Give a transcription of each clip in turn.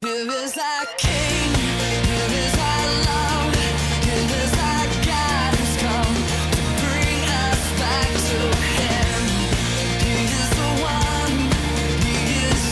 Here is our King, here is our love, here is our God who's come to bring us back to Him. He is the one, He is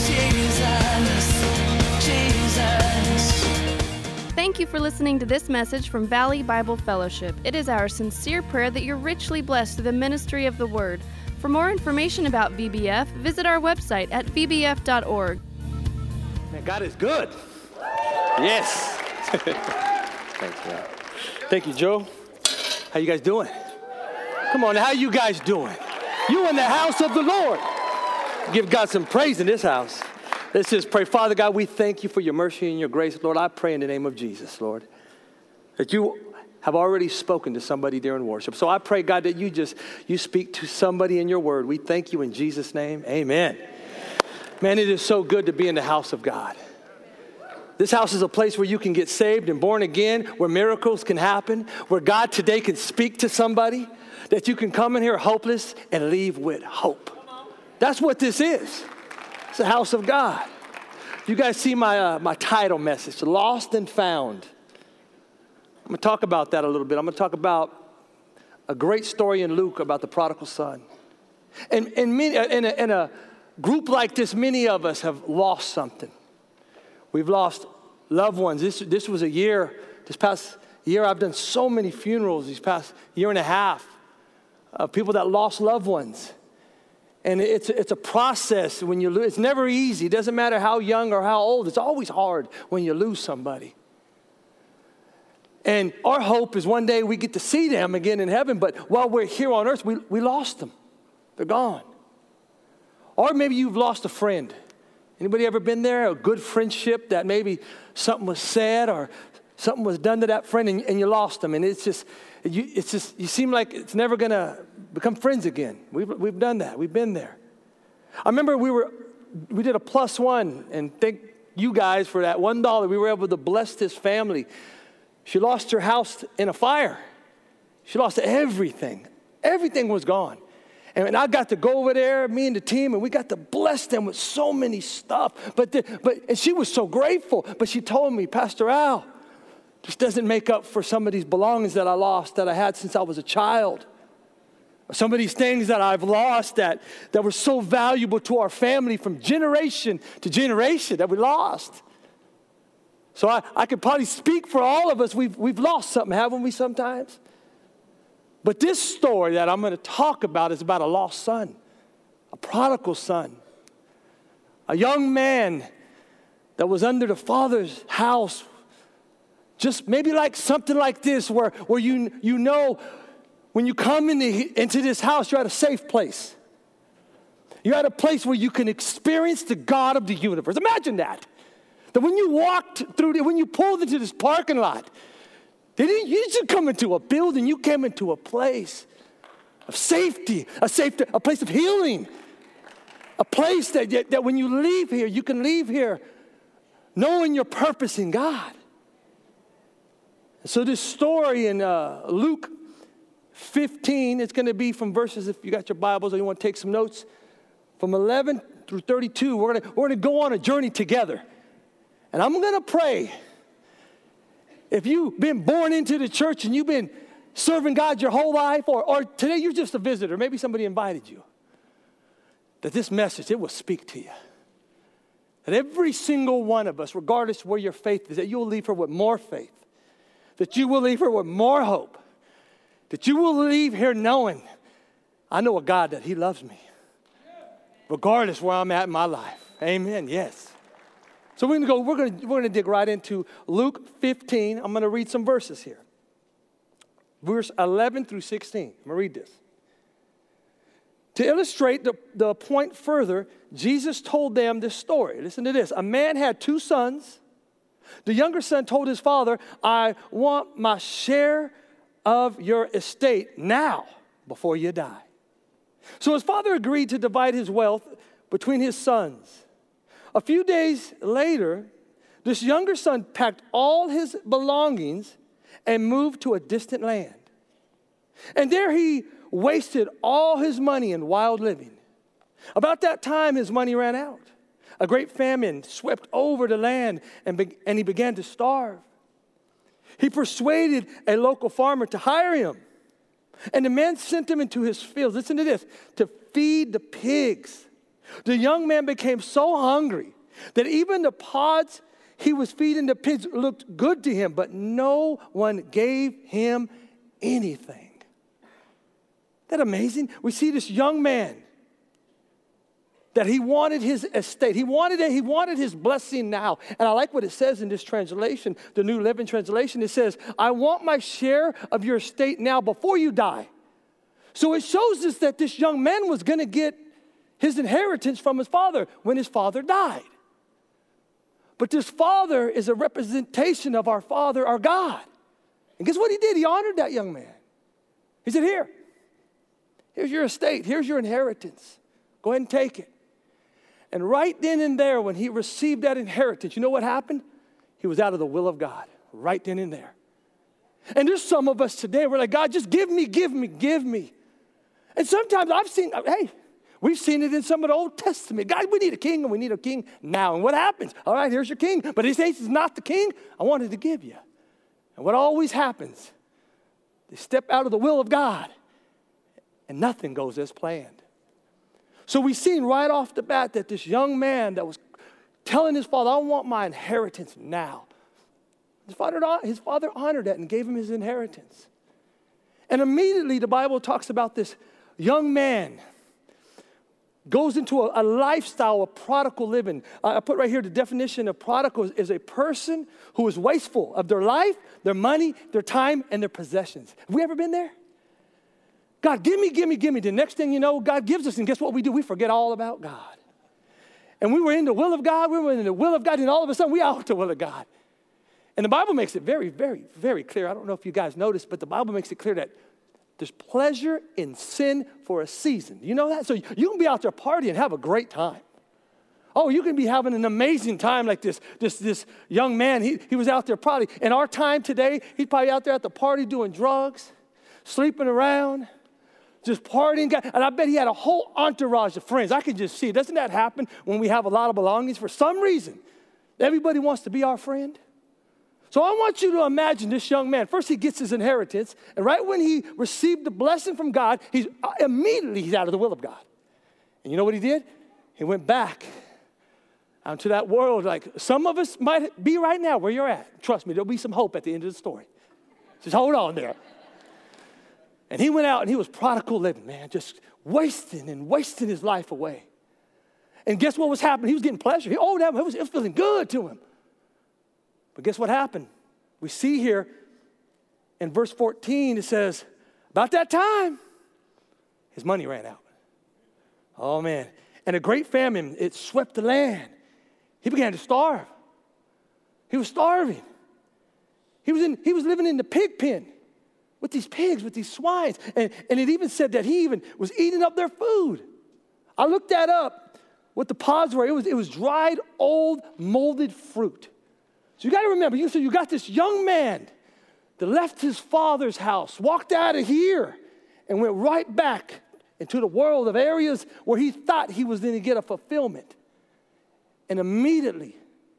Jesus. Thank you for listening to this message from Valley Bible Fellowship. It is our sincere prayer that you're richly blessed through the ministry of the Word. For more information about VBF, visit our website at vbf.org. Man, God is good. Yes. Thanks, man. Thank you, Joe. How you guys doing? Come on, how you guys doing? You in the house of the Lord. Give God some praise in this house. Let's just pray. Father God, we thank you for your mercy and your grace. Lord, I pray in the name of Jesus, Lord, that you have already spoken to somebody during worship. So I pray, God, that you speak to somebody in your word. We thank you in Jesus' name. Amen. Man, it is so good to be in the house of God. This house is a place where you can get saved and born again, where miracles can happen, where God today can speak to somebody, that you can come in here hopeless and leave with hope. That's what this is. It's the house of God. You guys see my title message, Lost and Found. I'm going to talk about that a little bit. I'm going to talk about a great story in Luke about the prodigal son. And in a group like this, many of us have lost something. We've lost loved ones. This was this past year, I've done so many funerals these past year and a half of people that lost loved ones. And it's a process when you lose. It's never easy. It doesn't matter how young or how old. It's always hard when you lose somebody. And our hope is one day we get to see them again in heaven. But while we're here on earth, we lost them. They're gone. Or maybe you've lost a friend. Anybody ever been there? A good friendship that maybe something was said or something was done to that friend and you lost them. And it's just you seem like it's never going to become friends again. We've done that. We've been there. I remember we did a +1, and thank you guys for that $1. We were able to bless this family. She lost her house in a fire. She lost everything. Everything was gone. And I got to go over there, me and the team, and we got to bless them with so many stuff. And she was so grateful. But she told me, Pastor Al, this doesn't make up for some of these belongings that I lost that I had since I was a child. Or some of these things that I've lost that were so valuable to our family from generation to generation that we lost. So I could probably speak for all of us. We've lost something, haven't we, sometimes? But this story that I'm going to talk about is about a lost son, a prodigal son, a young man that was under the father's house, just maybe like something like this where you know when you come into this house, you're at a safe place. You're at a place where you can experience the God of the universe. Imagine that. That when you when you pulled into this parking lot, you didn't come into a building, you came into a place of safety, a place of healing, a place that when you leave here, you can leave here knowing your purpose in God. So this story in Luke 15, it's going to be from verses, if you got your Bibles or you want to take some notes, from 11 through 32. We're going to go on a journey together. And I'm going to pray. If you've been born into the church and you've been serving God your whole life, or today you're just a visitor, maybe somebody invited you, that this message, it will speak to you. That every single one of us, regardless of where your faith is, that you will leave here with more faith. That you will leave here with more hope. That you will leave here knowing, I know a God that He loves me. Regardless where I'm at in my life. Amen, yes. So we're going to dig right into Luke 15. I'm going to read some verses here. Verse 11 through 16. I'm going to read this. To illustrate the point further, Jesus told them this story. Listen to this. A man had 2 sons. The younger son told his father, I want my share of your estate now before you die. So his father agreed to divide his wealth between his sons. A few days later, this younger son packed all his belongings and moved to a distant land. And there he wasted all his money in wild living. About that time, his money ran out. a great famine swept over the land and he began to starve. He persuaded a local farmer to hire him. And the man sent him into his fields, listen to this, to feed the pigs. The young man became so hungry that even the pods he was feeding the pigs looked good to him, but no one gave him anything. Isn't that amazing? We see this young man that he wanted his estate. He wanted his blessing now. And I like what it says in this translation, the New Living Translation. It says, I want my share of your estate now before you die. So it shows us that this young man was going to get his inheritance from his father when his father died. But this father is a representation of our Father, our God. And guess what he did? He honored that young man. He said, here's your estate. Here's your inheritance. Go ahead and take it. And right then and there, when he received that inheritance, you know what happened? He was out of the will of God, right then and there. And there's some of us today, we're like, God, just give me, give me, give me. And sometimes we've seen it in some of the Old Testament. God, we need a king, and we need a king now. And what happens? All right, here's your king. But he says he's not the king I wanted to give you. And what always happens, they step out of the will of God, and nothing goes as planned. So we've seen right off the bat that this young man that was telling his father, I want my inheritance now. His father honored that and gave him his inheritance. And immediately the Bible talks about this young man goes into a lifestyle of prodigal living. I put right here the definition of prodigal is a person who is wasteful of their life, their money, their time, and their possessions. Have we ever been there? God, give me, give me, give me. The next thing you know, God gives us, and guess what we do? We forget all about God. And we were in the will of God, and all of a sudden, we out the will of God. And the Bible makes it very, very, very clear. I don't know if you guys noticed, but the Bible makes it clear that there's pleasure in sin for a season. You know that? So you can be out there partying and have a great time. Oh, you can be having an amazing time like this young man. He was out there probably, in our time today, he's probably out there at the party doing drugs, sleeping around, just partying. And I bet he had a whole entourage of friends. I can just see it. Doesn't that happen when we have a lot of belongings? For some reason, everybody wants to be our friend. So I want you to imagine this young man. First, he gets his inheritance. And right when he received the blessing from God, he's out of the will of God. And you know what he did? He went back out into that world like some of us might be right now where you're at. Trust me, there'll be some hope at the end of the story. Just hold on there. And he went out and he was prodigal living, man, just wasting his life away. And guess what was happening? He was getting pleasure. It was feeling good to him. But guess what happened? We see here in verse 14, it says, about that time, his money ran out. Oh, man. And a great famine, it swept the land. He began to starve. He was starving. He was living in the pig pen with these pigs, with these swines. And it even said that he even was eating up their food. I looked that up, what the pods were. It was dried, old, molded fruit. So you got to remember, you got this young man that left his father's house, walked out of here, and went right back into the world of areas where he thought he was going to get a fulfillment. And immediately,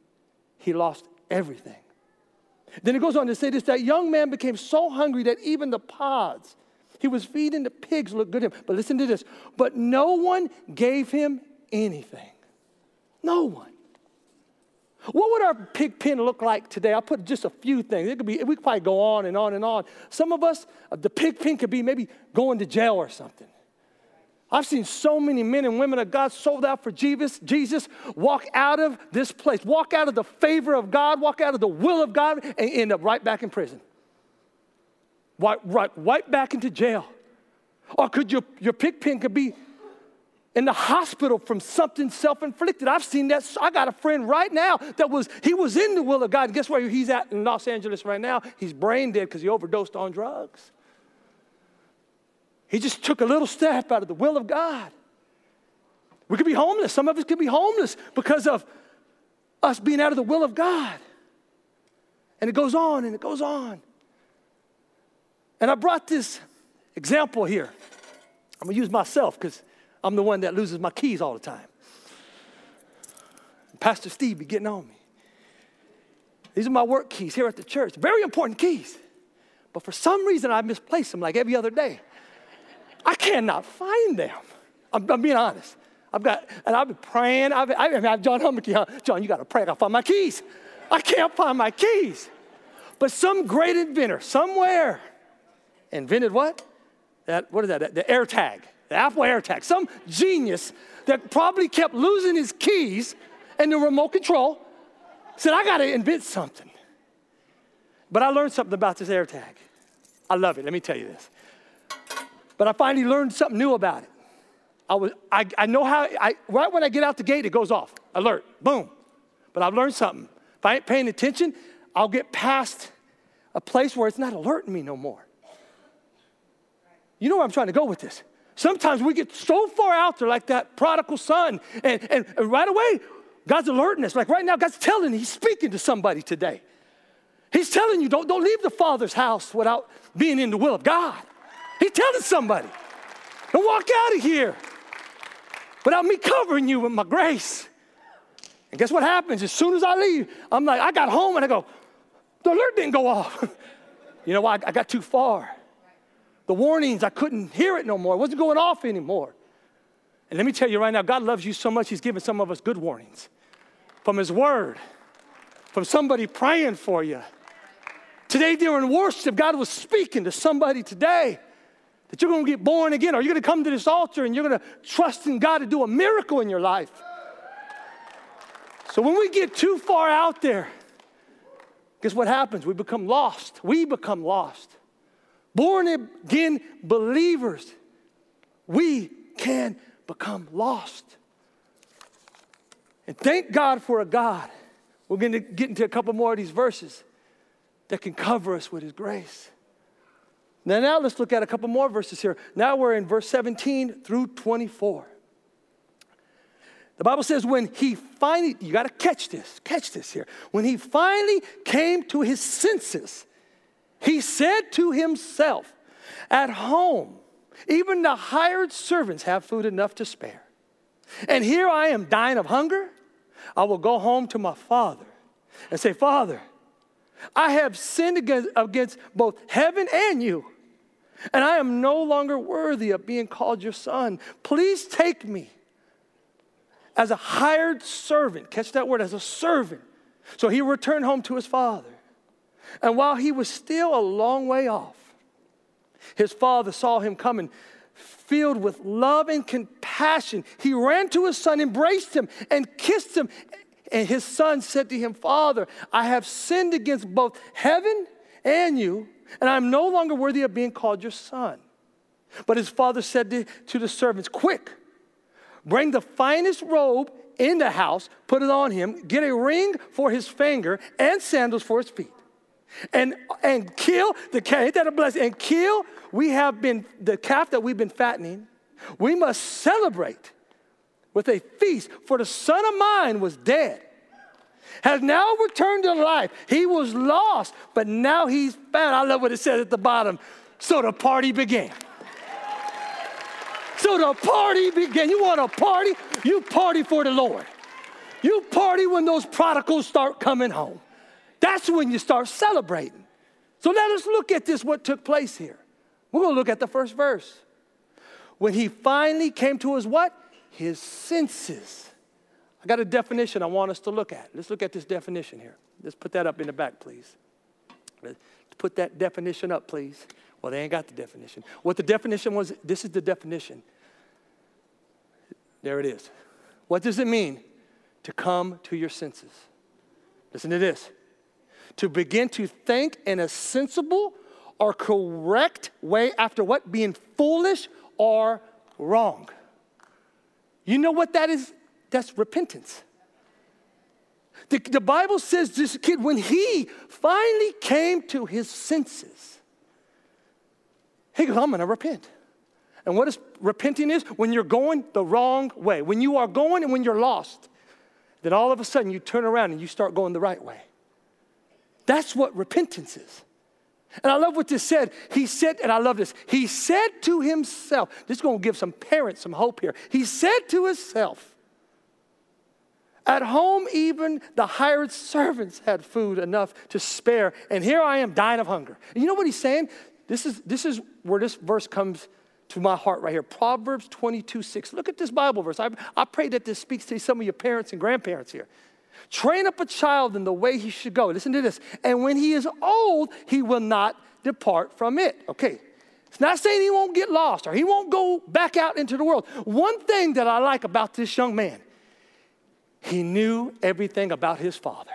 he lost everything. Then it goes on to say this, that young man became so hungry that even the pods he was feeding the pigs looked good to him. But listen to this, but no one gave him anything. No one. What would our pig pen look like today? I'll put just a few things. We could probably go on and on and on. Some of us, the pig pen could be maybe going to jail or something. I've seen so many men and women of God sold out for Jesus walk out of this place, walk out of the favor of God, walk out of the will of God, and end up right back in prison. Right back into jail. Or could your pig pen could be in the hospital from something self-inflicted. I've seen that. I got a friend right now he was in the will of God. And guess where he's at in Los Angeles right now? He's brain dead because he overdosed on drugs. He just took a little step out of the will of God. We could be homeless. Some of us could be homeless because of us being out of the will of God. And it goes on and it goes on. And I brought this example here. I'm going to use myself because I'm the one that loses my keys all the time. Pastor Steve be getting on me. These are my work keys here at the church. Very important keys. But for some reason, I misplaced them like every other day. I cannot find them. I'm being honest. I've been praying. I have John Humke, huh? John, you got to pray. I got to find my keys. I can't find my keys. But some great inventor somewhere invented what? What is that? The AirTag, the Apple AirTag. Some genius that probably kept losing his keys and the remote control said, I got to invent something. But I learned something about this AirTag. I love it. Let me tell you this. But I finally learned something new about it. I know how, right when I get out the gate, it goes off. Alert, boom. But I've learned something. If I ain't paying attention, I'll get past a place where it's not alerting me no more. You know where I'm trying to go with this. Sometimes we get so far out there like that prodigal son, and right away, God's alerting us. Like right now, God's telling, he's speaking to somebody today. He's telling you, don't leave the Father's house without being in the will of God. He's telling somebody, don't walk out of here without me covering you with my grace. And guess what happens? As soon as I leave, I'm like, I got home and I go, the alert didn't go off. You know why? I got too far. The warnings, I couldn't hear it no more. It wasn't going off anymore. And let me tell you right now, God loves you so much, he's given some of us good warnings from his word, from somebody praying for you. Today during worship, God was speaking to somebody today that you're going to get born again, or you're going to come to this altar and you're going to trust in God to do a miracle in your life. So when we get too far out there, guess what happens? We become lost. We become lost. Born again believers, we can become lost. And thank God for a God. We're going to get into a couple more of these verses that can cover us with his grace. Now let's look at a couple more verses here. Now we're in verse 17 through 24. The Bible says when he finally, you got to catch this here. When he finally came to his senses, he said to himself, at home, even the hired servants have food enough to spare. And here I am dying of hunger. I will go home to my father and say, Father, I have sinned against both heaven and you, and I am no longer worthy of being called your son. Please take me as a hired servant. Catch that word, as a servant. So he returned home to his father. And while he was still a long way off, his father saw him coming, filled with love and compassion. He ran to his son, embraced him, and kissed him. And his son said to him, Father, I have sinned against both heaven and you, and I'm no longer worthy of being called your son. But his father said to the servants, quick, bring the finest robe in the house, put it on him, get a ring for his finger and sandals for his feet. And kill the calf, ain't that a blessing? And kill, the calf that we've been fattening. We must celebrate with a feast, for the son of mine was dead, has now returned to life. He was lost, but now he's found. I love what it says at the bottom. So the party began. So the party began. You want a party? You party for the Lord. You party when those prodigals start coming home. That's when you start celebrating. So let us look at this, what took place here. We're going to look at the first verse. When he finally came to his what? His senses. I got a definition I want us to look at. Let's look at this definition here. Let's put that up in the back, please. Let's put that definition up, please. Well, they ain't got the definition. What the definition was, this is the definition. There it is. What does it mean to come to your senses? Listen to this. To begin to think in a sensible or correct way after what? Being foolish or wrong. You know what that is? That's repentance. The Bible says this kid, when he finally came to his senses, he goes, I'm going to repent. And what is repenting is? When you're going the wrong way. When you are going and when you're lost, then all of a sudden you turn around and you start going the right way. That's what repentance is. And I love what this said. He said, and I love this. He said to himself, this is going to give some parents some hope here. He said to himself, At home, even the hired servants had food enough to spare, and here I am dying of hunger. And you know what he's saying? This is where this verse comes to my heart right here. Proverbs 22:6. Look at this Bible verse. I pray that this speaks to some of your parents and grandparents here. Train up a child in the way he should go. Listen to this. And when he is old, he will not depart from it. Okay. It's not saying he won't get lost or he won't go back out into the world. One thing that I like about this young man, he knew everything about his father.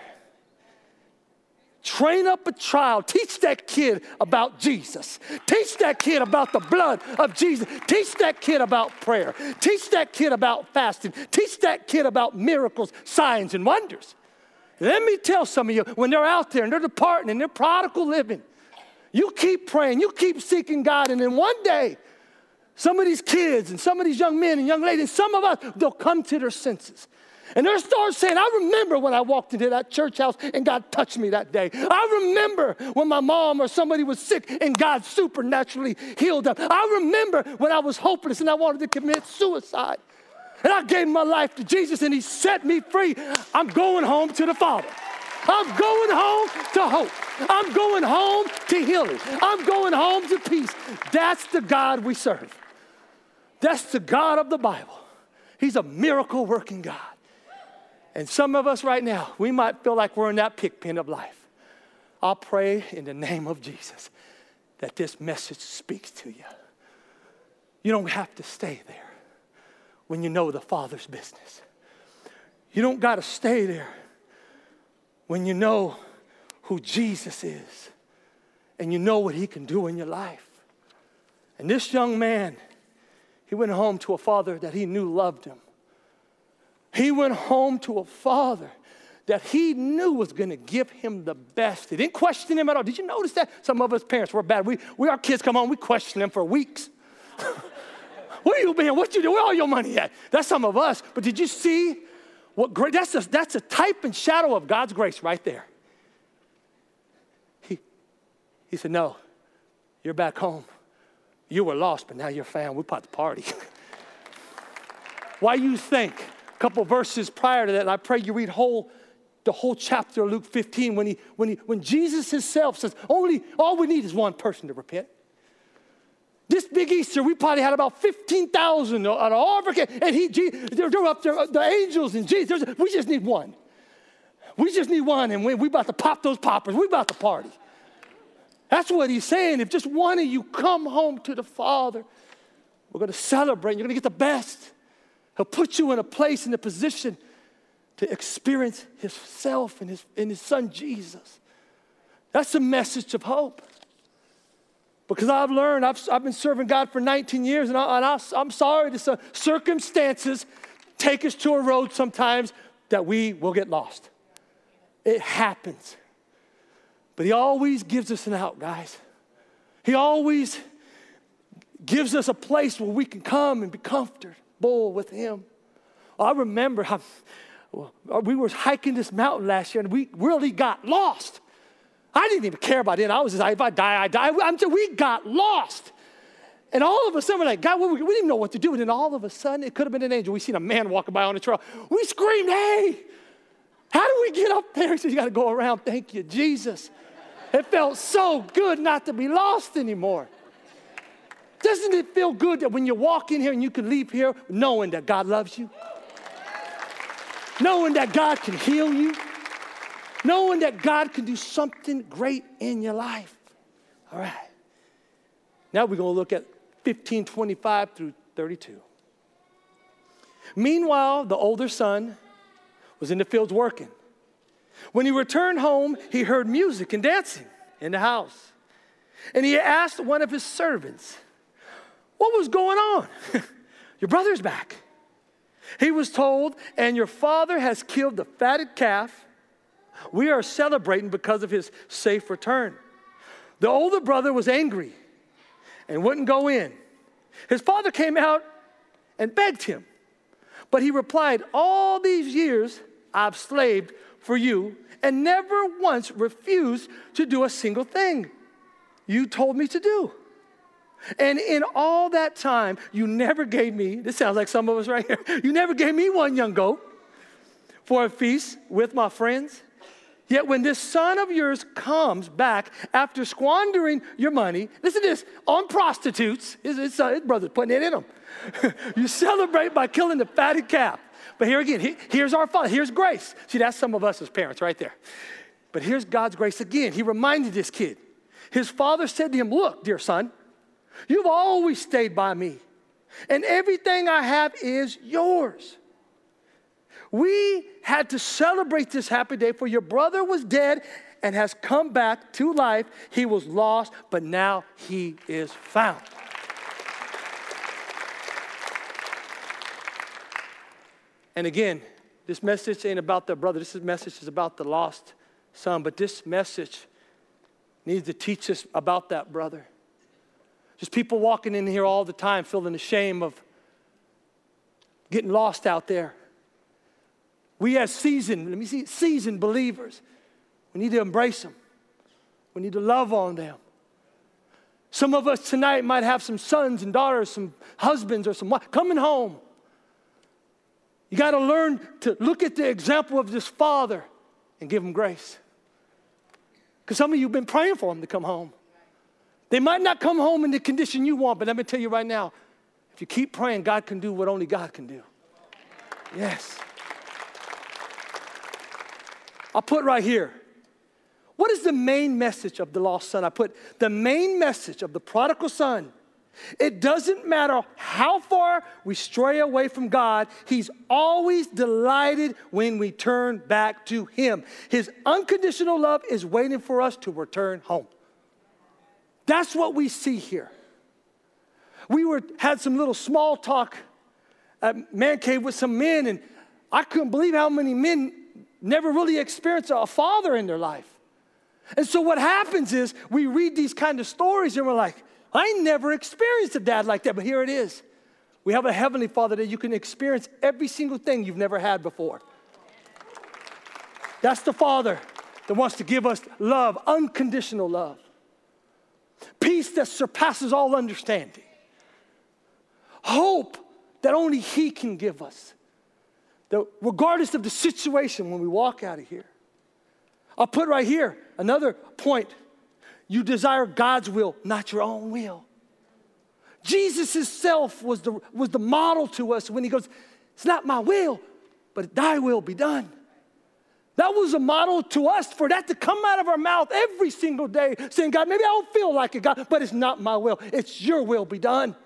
Train up a child. Teach that kid about Jesus. Teach that kid about the blood of Jesus. Teach that kid about prayer. Teach that kid about fasting. Teach that kid about miracles, signs, and wonders. Let me tell some of you, when they're out there and they're departing and they're prodigal living, you keep praying, you keep seeking God, and then one day, some of these kids and some of these young men and young ladies, some of us, they'll come to their senses. And they'll start saying, I remember when I walked into that church house and God touched me that day. I remember when my mom or somebody was sick and God supernaturally healed them. I remember when I was hopeless and I wanted to commit suicide. And I gave my life to Jesus and he set me free. I'm going home to the Father. I'm going home to hope. I'm going home to healing. I'm going home to peace. That's the God we serve. That's the God of the Bible. He's a miracle working God. And some of us right now, we might feel like we're in that pig pen of life. I'll pray in the name of Jesus that this message speaks to you. You don't have to stay there when you know the Father's business. You don't got to stay there when you know who Jesus is and you know what he can do in your life. And this young man, he went home to a father that he knew loved him. He went home to a father that he knew was going to give him the best. He didn't question him at all. Did you notice that? Some of us parents were bad. Our kids come home, we question them for weeks. Where you been? What you do? Where all your money at? That's some of us. But did you see what great? That's a type and shadow of God's grace right there. He said, no, you're back home. You were lost, but now you're found. We're about to party. Why you think? A couple verses prior to that, and I pray you read the whole chapter of Luke 15 when Jesus himself says, all we need is one person to repent. This big Easter, we probably had about 15,000 at all, and they're up there, the angels and Jesus. We just need one. We just need one, and we about to pop those poppers. We about to party. That's what he's saying. If just one of you come home to the Father, we're going to celebrate. You're going to get the best. He'll put you in a place, in a position to experience himself and his son Jesus. That's a message of hope. Because I've learned, I've been serving God for 19 years, and I'm sorry that circumstances take us to a road sometimes that we will get lost. It happens. But he always gives us an out, guys. He always gives us a place where we can come and be comfortable with him. I remember how we were hiking this mountain last year, and we really got lost. I didn't even care about it. I was just like, if I die, I die. We got lost. And all of a sudden, we're like, God, we didn't even know what to do. And then all of a sudden, it could have been an angel. We seen a man walking by on the trail. We screamed, hey, how do we get up there? He said, you got to go around. Thank you, Jesus. It felt so good not to be lost anymore. Doesn't it feel good that when you walk in here and you can leave here knowing that God loves you? Knowing that God can heal you? Knowing that God can do something great in your life? All right. Now we're going to look at 15:25 through 32. Meanwhile, the older son was in the fields working. When he returned home, he heard music and dancing in the house. And he asked one of his servants, what was going on? Your brother's back. He was told, and your father has killed the fatted calf. We are celebrating because of his safe return. The older brother was angry and wouldn't go in. His father came out and begged him. But he replied, all these years I've slaved for you and never once refused to do a single thing you told me to do. And in all that time, you never gave me, this sounds like some of us right here, you never gave me one young goat. for a feast with my friends. Yet when this son of yours comes back after squandering your money, listen to this, on prostitutes, his brother's putting it in him. You celebrate by killing the fatted calf. But here again, here's our Father, here's grace. See, that's some of us as parents right there. But here's God's grace again. He reminded this kid. His father said to him, look, dear son, you've always stayed by me, and everything I have is yours. We had to celebrate this happy day, for your brother was dead and has come back to life. He was lost, but now he is found. And again, this message ain't about the brother. This message is about the lost son. But this message needs to teach us about that brother. Just people walking in here all the time feeling the shame of getting lost out there. We as seasoned believers, we need to embrace them. We need to love on them. Some of us tonight might have some sons and daughters, some husbands or some wives coming home. You got to learn to look at the example of this father and give him grace. Because some of you have been praying for them to come home. They might not come home in the condition you want, but let me tell you right now, if you keep praying, God can do what only God can do. Yes. I'll put right here, what is the main message of the lost son? I put the main message of the prodigal son. It doesn't matter how far we stray away from God, he's always delighted when we turn back to him. His unconditional love is waiting for us to return home. That's what we see here. We had some little small talk at Man Cave with some men, and I couldn't believe how many men never really experienced a father in their life. And so what happens is we read these kind of stories and we're like, I never experienced a dad like that, but here it is. We have a heavenly Father that you can experience every single thing you've never had before. That's the Father that wants to give us love, unconditional love. Peace that surpasses all understanding. Hope that only he can give us. That regardless of the situation when we walk out of here. I'll put right here another point. You desire God's will, not your own will. Jesus himself was the model to us when he goes, it's not my will, but thy will be done. That was a model to us for that to come out of our mouth every single day, saying, God, maybe I don't feel like it, God, but it's not my will. It's your will be done.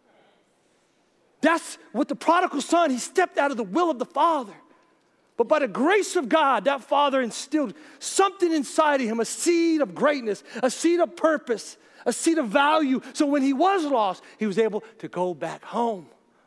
That's what the prodigal son, he stepped out of the will of the Father. But by the grace of God, that Father instilled something inside of him, a seed of greatness, a seed of purpose, a seed of value. So when he was lost, he was able to go back home.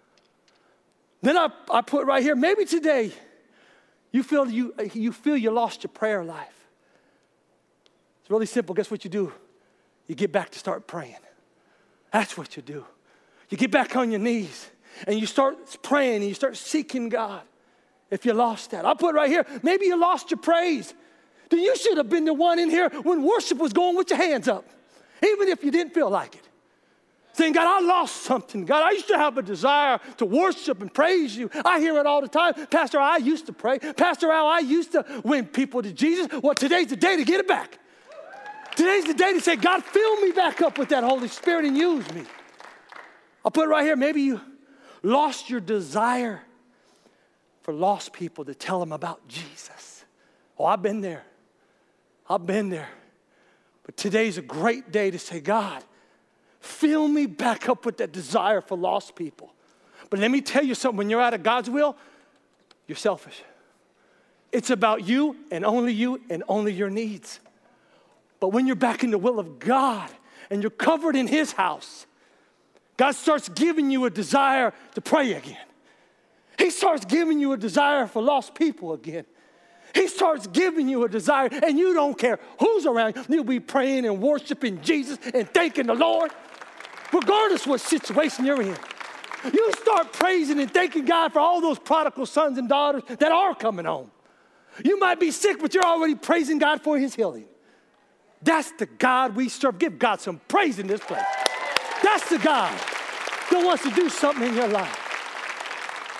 Then I put right here, maybe today you feel you lost your prayer life. It's really simple. Guess what you do? You get back to start praying. That's what you do. You get back on your knees and you start praying and you start seeking God. If you lost that, I'll put right here, maybe you lost your praise. Then you should have been the one in here when worship was going with your hands up, even if you didn't feel like it. Saying, God, I lost something. God, I used to have a desire to worship and praise you. I hear it all the time. Pastor, I used to pray. Pastor Al, I used to win people to Jesus. Well, today's the day to get it back. Today's the day to say, God, fill me back up with that Holy Spirit and use me. I'll put it right here. Maybe you lost your desire for lost people to tell them about Jesus. Oh, I've been there. I've been there. But today's a great day to say, God, fill me back up with that desire for lost people. But let me tell you something. When you're out of God's will, you're selfish. It's about you and only your needs. But when you're back in the will of God and you're covered in his house, God starts giving you a desire to pray again. He starts giving you a desire for lost people again. He starts giving you a desire, and you don't care who's around. You'll be praying and worshiping Jesus and thanking the Lord, regardless what situation you're in. You start praising and thanking God for all those prodigal sons and daughters that are coming home. You might be sick, but you're already praising God for his healing. That's the God we serve. Give God some praise in this place. That's the God that wants to do something in your life.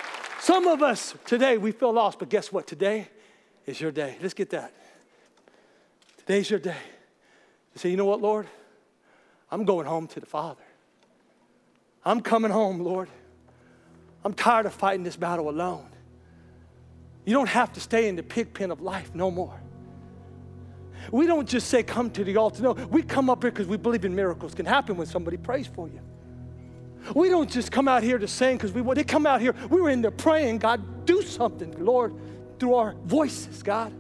Some of us today, we feel lost, but guess what? Today is your day. Let's get that. Today's your day. You say, you know what, Lord? I'm going home to the Father. I'm coming home, Lord. I'm tired of fighting this battle alone. You don't have to stay in the pig pen of life no more. We don't just say, come to the altar. No, we come up here because we believe in miracles can happen when somebody prays for you. We don't just come out here to sing because they come out here. We were in there praying, God, do something, Lord, through our voices, God.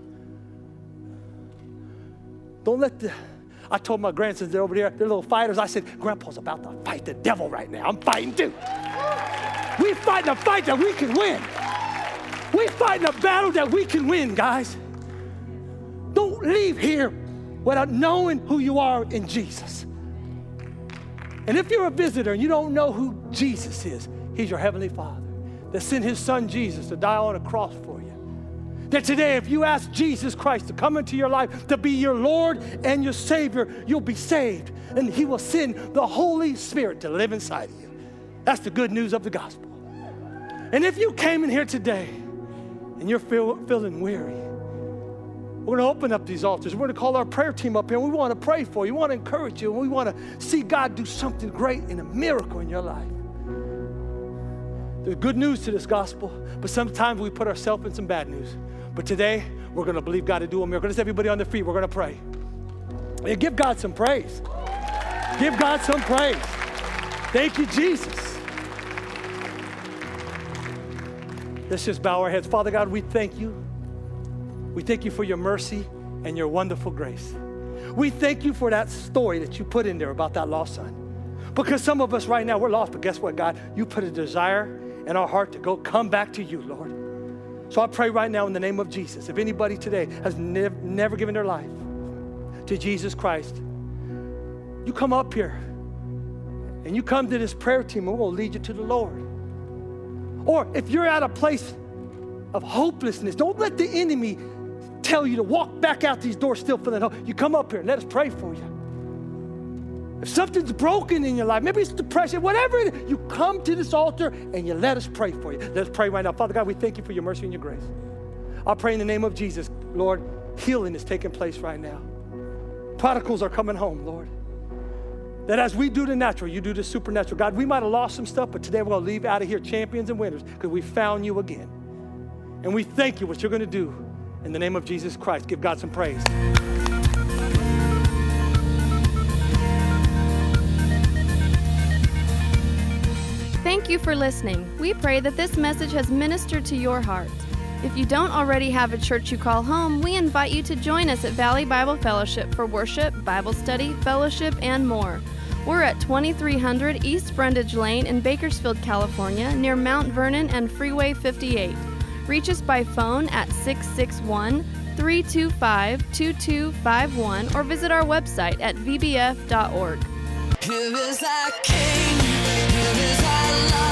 Don't let I told my grandsons, they're over there, they're little fighters. I said, Grandpa's about to fight the devil right now. I'm fighting too. We fighting a fight that we can win. We fighting a battle that we can win, guys. Don't leave here without knowing who you are in Jesus. And if you're a visitor and you don't know who Jesus is, he's your heavenly Father that sent his son Jesus to die on a cross for you. That today, if you ask Jesus Christ to come into your life, to be your Lord and your Savior, you'll be saved. And he will send the Holy Spirit to live inside of you. That's the good news of the gospel. And if you came in here today and you're feeling weary, we're going to open up these altars. We're going to call our prayer team up here, and we want to pray for you. We want to encourage you, and we want to see God do something great and a miracle in your life. There's good news to this gospel, but sometimes we put ourselves in some bad news. But today, we're going to believe God to do a miracle. Let's everybody on their feet. We're going to pray. And give God some praise. Give God some praise. Thank you, Jesus. Let's just bow our heads. Father God, we thank you. We thank you for your mercy and your wonderful grace. We thank you for that story that you put in there about that lost son. Because some of us right now, we're lost, but guess what, God? You put a desire in our heart to come back to you, Lord. So I pray right now in the name of Jesus, if anybody today has never given their life to Jesus Christ, you come up here and you come to this prayer team and we'll lead you to the Lord. Or if you're at a place of hopelessness, don't let the enemy tell you to walk back out these doors still feeling hope. You come up here and let us pray for you. If something's broken in your life, maybe it's depression, whatever it is, you come to this altar and you let us pray for you. Let's pray right now. Father God, we thank you for your mercy and your grace. I pray in the name of Jesus, Lord, healing is taking place right now. Prodigals are coming home, Lord. That as we do the natural, you do the supernatural. God, we might have lost some stuff, but today we're going to leave out of here champions and winners because we found you again. And we thank you what you're going to do in the name of Jesus Christ. Give God some praise. Thank you for listening. We pray that this message has ministered to your heart. If you don't already have a church you call home, we invite you to join us at Valley Bible Fellowship for worship, Bible study, fellowship, and more. We're at 2300 East Brundage Lane in Bakersfield, California, near Mount Vernon and Freeway 58. Reach us by phone at 661-325-2251 or visit our website at vbf.org. Here is our King, here is our love.